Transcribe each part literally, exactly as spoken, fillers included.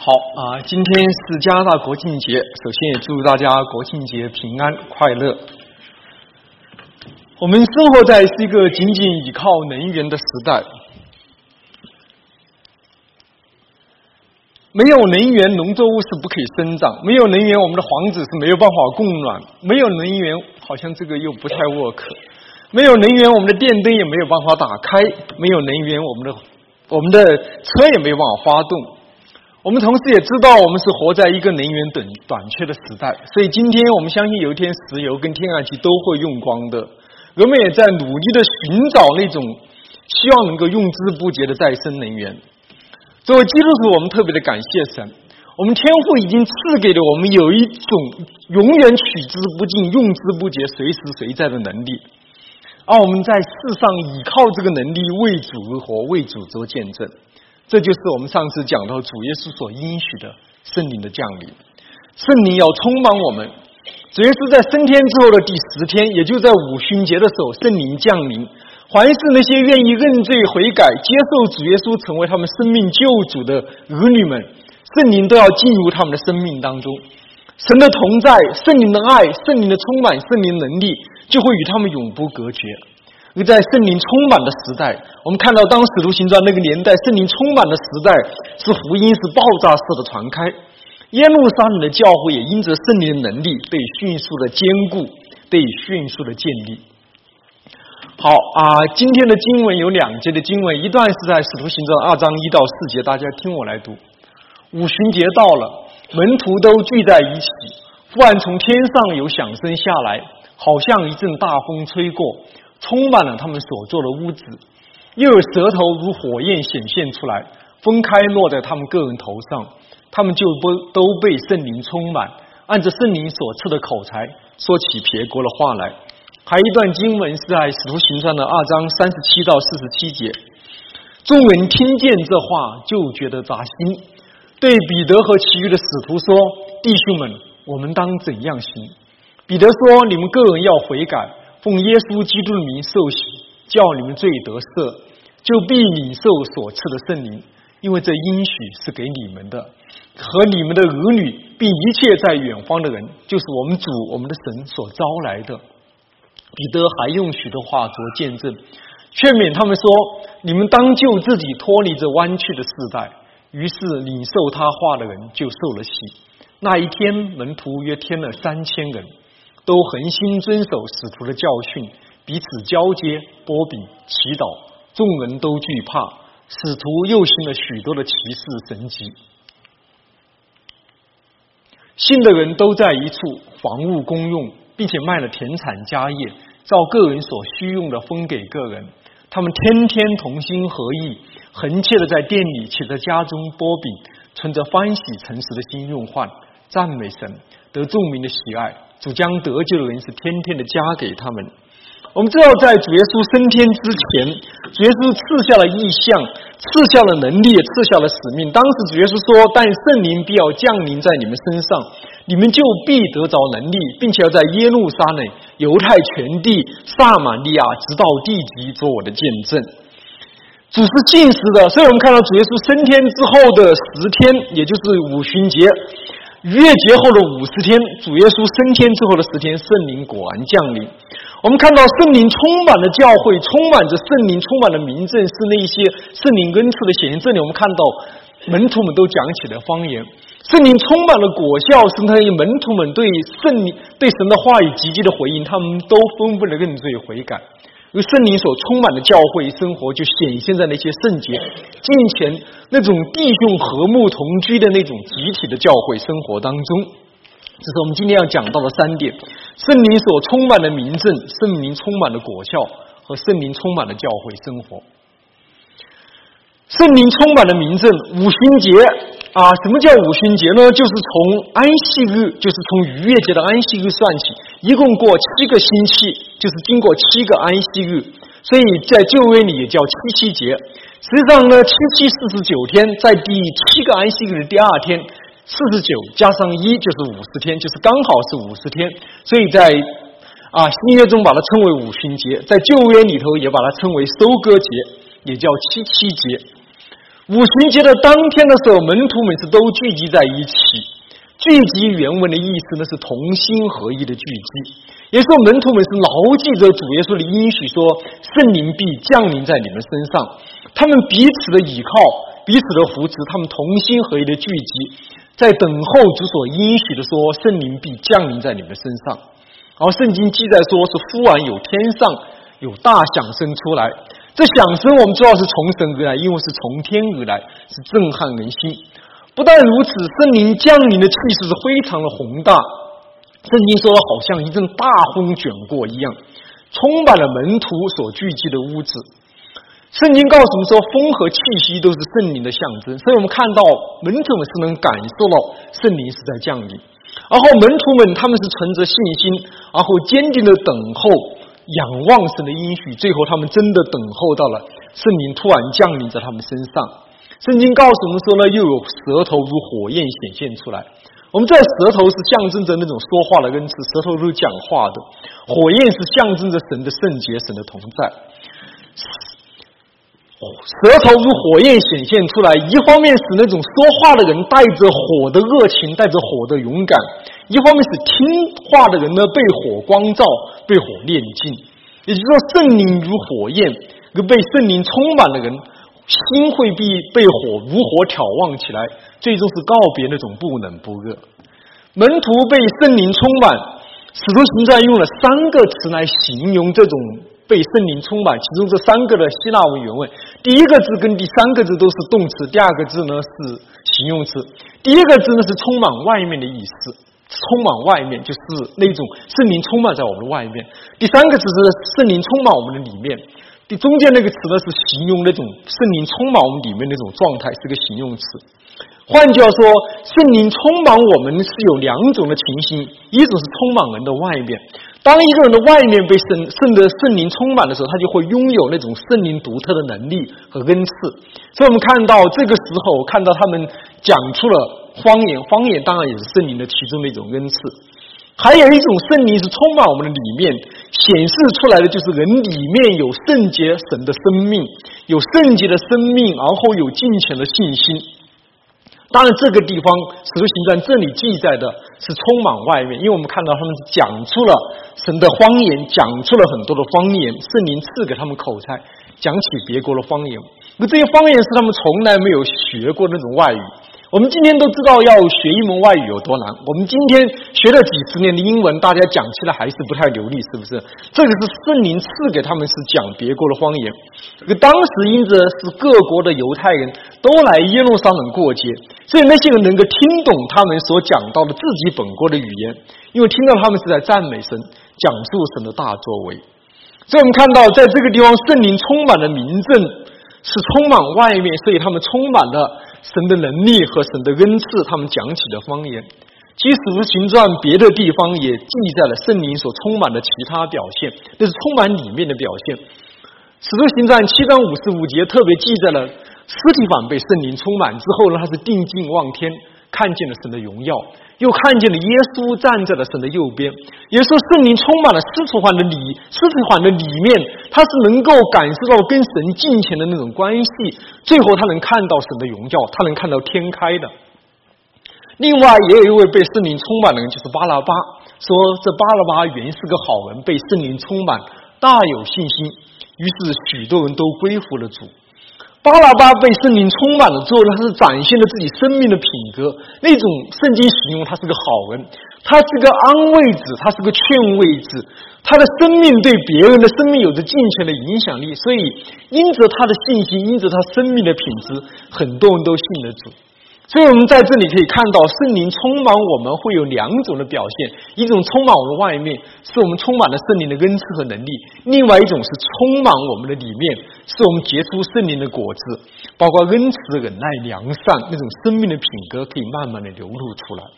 好啊，今天是加拿大国庆节，首先也祝大家国庆节平安快乐。我们生活在是一个仅仅依靠能源的时代，没有能源，农作物是不可以生长；没有能源，我们的房子是没有办法供暖；没有能源，好像这个又不太 work；没有能源，我们的电灯也没有办法打开；没有能源，我们的我们的车也没有办法发动。我们同时也知道，我们是活在一个能源短短缺的时代，所以今天我们相信有一天石油跟天然气都会用光的。人们也在努力的寻找那种希望能够用之不竭的再生能源。作为基督徒，我们特别的感谢神，我们天父已经赐给了我们有一种永远取之不尽、用之不竭、随时随在的能力，而我们在世上依靠这个能力为主而活，为主做见证。这就是我们上次讲到主耶稣所应许的圣灵的降临。圣灵要充满我们，主耶稣在升天之后的第十天，也就在五旬节的时候，圣灵降临。凡是那些愿意认罪悔改、接受主耶稣成为他们生命救主的儿女们，圣灵都要进入他们的生命当中。神的同在、圣灵的爱、圣灵的充满、圣灵能力，就会与他们永不隔绝。而在圣灵充满的时代，我们看到当使徒行传那个年代，圣灵充满的时代，是福音是爆炸式的传开。耶路撒冷的教会也因着圣灵的能力被迅速的坚固，被迅速的建立。好啊，今天的经文有两节的经文，一段是在使徒行传二章一到四节，大家听我来读。五旬节到了，门徒都聚在一起，忽然从天上有响声下来，好像一阵大风吹过，充满了他们所坐的屋子，又有舌头如火焰显现出来，分开落在他们个人头上，他们就都被圣灵充满，按着圣灵所赐的口才说起别国的话来。还有一段经文是在使徒行传的二章三十七到四十七节，众人听见这话就觉得扎心，对彼得和其余的使徒说：弟兄们，我们当怎样行？彼得说：你们个人要悔改，奉耶稣基督的名受洗，叫你们罪得赦，就必领受所赐的圣灵，因为这应许是给你们的，和你们的儿女，并一切在远方的人，就是我们主我们的神所招来的。彼得还用许多话做见证，劝勉他们说：你们当救自己脱离这弯曲的世代。于是领受他话的人就受了洗。那一天，门徒约添了三千人，都恒心遵守使徒的教训，彼此交接、擘饼、祈祷，众人都惧怕。使徒又行了许多的奇事神迹。信的人都在一处，房屋公用，并且卖了田产家业，照个人所需用的分给个人。他们天天同心合意，恒切的在店里且在家中擘饼，存着欢喜诚实的心用饭，赞美神，得众民的喜爱。主将得救的人是天天的加给他们。我们知道，在主耶稣升天之前，主耶稣赐下了异象，赐下了能力，也赐下了使命。当时主耶稣说：但圣灵必要降临在你们身上，你们就必得着能力，并且要在耶路撒冷、犹太全地、撒玛利亚直到地极做我的见证。主是信实的，所以我们看到主耶稣升天之后的十天，也就是五旬节，逾越节后的五十天，主耶稣升天之后的十天，圣灵果然降临。我们看到圣灵充满了教会，充满着圣灵，充满了民政，是那些圣灵恩赐的显现。这里我们看到门徒们都讲起了方言，圣灵充满了果效，是那些门徒们对圣灵、对神的话语积极的回应，他们都纷纷的认罪悔改。而圣灵所充满的教会生活，就显现在那些圣洁、敬虔、那种弟兄和睦同居的那种集体的教会生活当中。这是我们今天要讲到的三点：圣灵所充满的民政，圣灵充满的果效，和圣灵充满的教会生活。圣灵充满了民政，五旬节啊，什么叫五旬节呢？就是从安息日，就是从逾越节的安息日算起，一共过七个星期，就是经过七个安息日，所以在旧约里也叫七七节。实际上呢，七七四十九天，在第七个安息日的第二天，四十九加上一就是五十天，就是刚好是五十天，所以在啊新约中把它称为五旬节，在旧约里头也把它称为收割节，也叫七七节。 五旬节的当天的时候，门徒们是都聚集在一起。聚集原文的意思呢是同心合一的聚集，也说门徒们是牢记着主耶稣的应许，说圣灵必降临在你们身上。他们彼此的倚靠，彼此的扶持，他们同心合一的聚集，在等候主所应许的说圣灵必降临在你们身上。然后圣经记载说是忽然有天上有大响声出来，这响声我们知道是从神而来，因为是从天而来，是震撼人心。不但如此，圣灵降临的气势是非常的宏大，圣经说的好像一阵大风卷过一样，充满了门徒所聚集的屋子。圣经告诉我们说，风和气息都是圣灵的象征，所以我们看到门徒们是能感受到圣灵是在降临。然后门徒们他们是存着信心，然后坚定的等候仰望神的应许，最后他们真的等候到了圣灵突然降临在他们身上。圣经告诉我们说呢，又有舌头如火焰显现出来。我们在舌头是象征着那种说话的恩赐，舌头是讲话的，火焰是象征着神的圣洁，神的同在。舌头如火焰显现出来，一方面使那种说话的人带着火的热情，带着火的勇敢，一方面使听话的人呢被火光照，被火炼尽。也就是说，圣灵如火焰，被圣灵充满的人心会被被火如火挑旺起来，最终是告别那种不冷不热。门徒被圣灵充满，使徒行传用了三个词来形容这种被圣灵充满，其中这三个的希腊文原文，第一个字跟第三个字都是动词，第二个字呢是形容词。第一个字呢是充满外面的意思，充满外面就是那种圣灵充满在我们的外面。第三个字是圣灵充满我们的里面。第中间那个词呢是形容那种圣灵充满我们里面那种状态，是个形容词。换句话说，圣灵充满我们是有两种的情形，一种是充满人的外面，当一个人的外面被圣圣的圣灵充满的时候，他就会拥有那种圣灵独特的能力和恩赐。所以我们看到这个时候，看到他们讲出了方言，方言当然也是圣灵的其中的一种恩赐。还有一种圣灵是充满我们的里面，显示出来的就是人里面有圣洁神的生命，有圣洁的生命，然后有敬虔的信心。当然这个地方使徒行传这里记载的是充满外面，因为我们看到他们讲出了神的方言，讲出了很多的方言，圣灵赐给他们口才，讲起别国的方言。而这些方言是他们从来没有学过那种外语。我们今天都知道要学一门外语有多难，我们今天学了几十年的英文，大家讲起来还是不太流利，是不是？这个是圣灵赐给他们是讲别国的方言。这个当时因着是各国的犹太人都来耶路撒冷过节，所以那些人能够听懂他们所讲到的自己本国的语言，因为听到他们是在赞美神，讲述神的大作为。所以我们看到在这个地方圣灵充满了民政，是充满外面，所以他们充满了神的能力和神的恩赐，他们讲起的方言。其实使徒行传别的地方也记载了圣灵所充满的其他表现，那是充满里面的表现。使徒行传七章五十五节特别记载了司提反被圣灵充满之后呢，他是定睛望天，看见了神的荣耀，又看见了耶稣站在了神的右边。也说圣灵充满了司提反的里，司提反的里面，他是能够感受到跟神近前的那种关系，最后他能看到神的荣耀，他能看到天开的。另外也有一位被圣灵充满的人，就是巴拉巴，说这巴拉巴原是个好人，被圣灵充满，大有信心，于是许多人都归服了主。巴拉巴被圣灵充满了之后，他是展现了自己生命的品格，那种圣经形容他是个好人，他是个安慰子，他是个劝慰子，他的生命对别人的生命有着尽全的影响力，所以因着他的信心，因着他生命的品质，很多人都信了主。所以我们在这里可以看到圣灵充满我们会有两种的表现，一种充满我们外面，是我们充满了圣灵的恩赐和能力，另外一种是充满我们的里面，是我们结出圣灵的果子，包括恩慈、忍耐、良善，那种生命的品格可以慢慢的流露出来。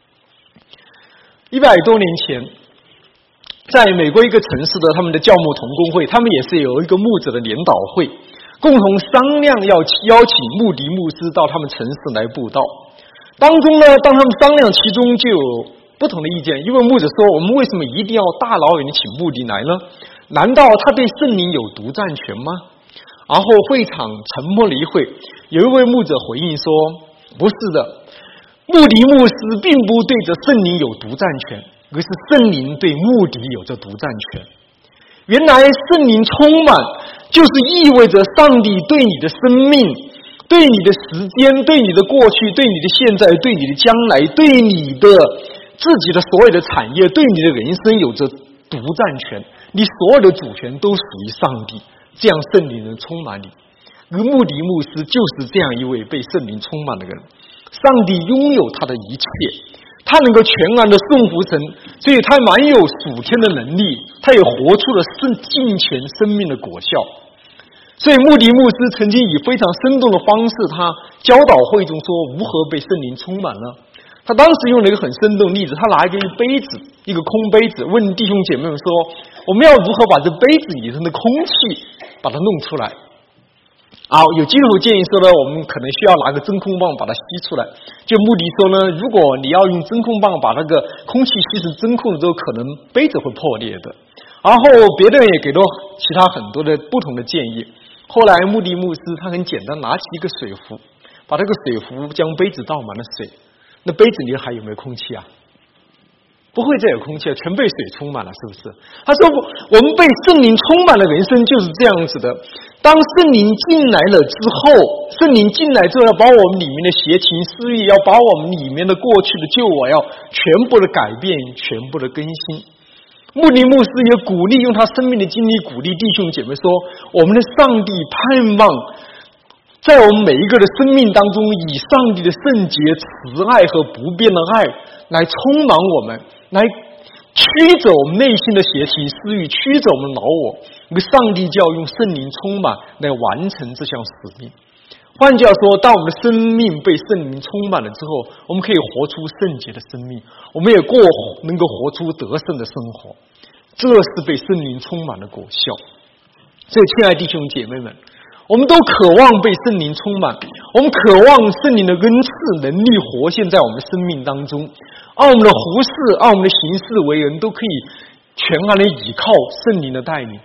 一百多年前，在美国一个城市的他们的教牧同工会，他们也是有一个牧者的联导会，共同商量要邀请牧笛牧师到他们城市来布道。当中呢，当他们商量，其中就有不同的意见。一位牧者说，我们为什么一定要大老远的请牧笛来呢？难道他对圣灵有独占权吗？ 然后会场沉默了一会，有一位牧者回应说：“不是的，穆迪牧师并不对着圣灵有独占权，而是圣灵对穆迪有着独占权。原来圣灵充满，就是意味着上帝对你的生命、对你的时间、对你的过去、对你的现在、对你的将来、对你的自己的所有的产业、对你的人生有着独占权，你所有的主权都属于上帝，这样圣灵能充满你。而穆迪牧师就是这样一位被圣灵充满的人，上帝拥有他的一切，他能够全然的顺服神，所以他蛮有属天的能力，他也活出了圣敬虔生命的果效。所以穆迪牧师曾经以非常生动的方式，他教导会众说如何被圣灵充满呢？他当时用了一个很生动的例子，他拿一个杯子，一个空杯子，问弟兄姐妹们说，我们要如何把这杯子里头的空气把它弄出来？啊，有基督徒建议说呢，我们可能需要拿个真空棒把它吸出来。就穆迪说呢，如果你要用真空棒把那个空气吸成真空了之后，可能杯子会破裂的。然后别的人也给了其他很多的不同的建议。后来穆迪牧师他很简单，拿起一个水壶，把这个水壶将杯子倒满了水，那杯子里还有没有空气啊？不会再有空气了，全被水充满了，是不是？他说我们被圣灵充满的人生就是这样子的，当圣灵进来了之后，圣灵进来之后要把我们里面的邪情私欲，要把我们里面的过去的旧我要全部的改变，全部的更新。穆迪牧师也鼓励用他生命的经历鼓励弟兄姐妹说，我们的上帝盼望在我们每一个的生命当中，以上帝的圣洁、慈爱和不变的爱来充满我们，来驱走我们内心的邪情私欲，驱走我们老我。而上帝就要用圣灵充满来完成这项使命。换句话说，当我们的生命被圣灵充满了之后，我们可以活出圣洁的生命，我们也过能够活出得胜的生活，这是被圣灵充满的果效。所以亲爱的弟兄姐妹们，我们都渴望被圣灵充满，我们渴望圣灵的恩赐能力活现在我们生命当中，按我们的服事，按我们的行事为人都可以全然的倚靠圣灵的带领。